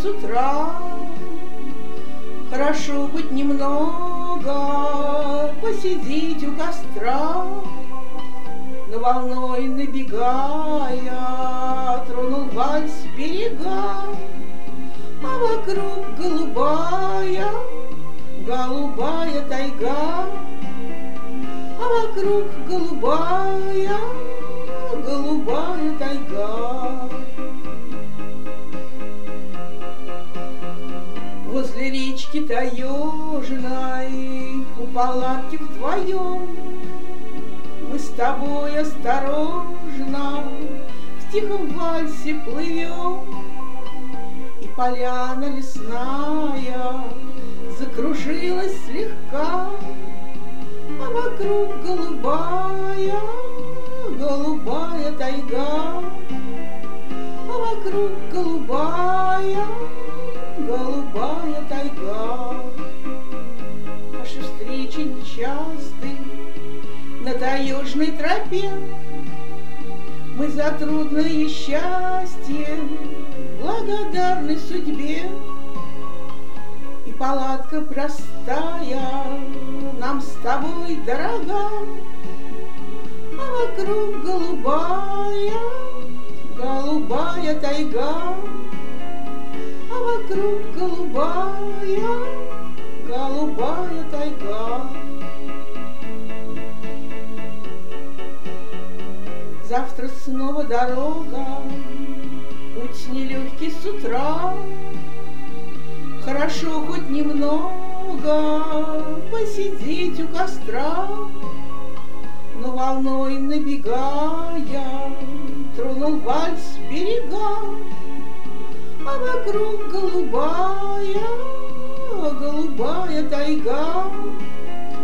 утра. Хорошо хоть немного посидеть у костра, но волной набегая тронул вальс берега, а вокруг голубая, голубая тайга, а вокруг голубая, голубая тайга. Возле речки таежной у палатки вдвоем мы с тобой осторожно в тихом вальсе плывем, и поляна лесная закружилась слегка, а вокруг голубая, голубая тайга, а вокруг голубая, голубая тайга. Наши встречи нечасты на таежной тропе, мы за трудное счастье благодарны судьбе. И палатка простая нам с тобой дорога, а вокруг голубая, голубая тайга, а вокруг голубая, голубая тайга. Завтра снова дорога, путь нелегкий с утра. Хорошо хоть немного посидеть у костра, но волной набегая тронул вальс берега, а вокруг голубая, голубая тайга,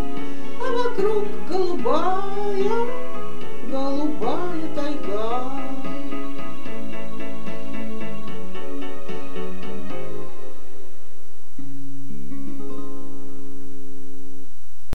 а вокруг голубая, голубая тайга.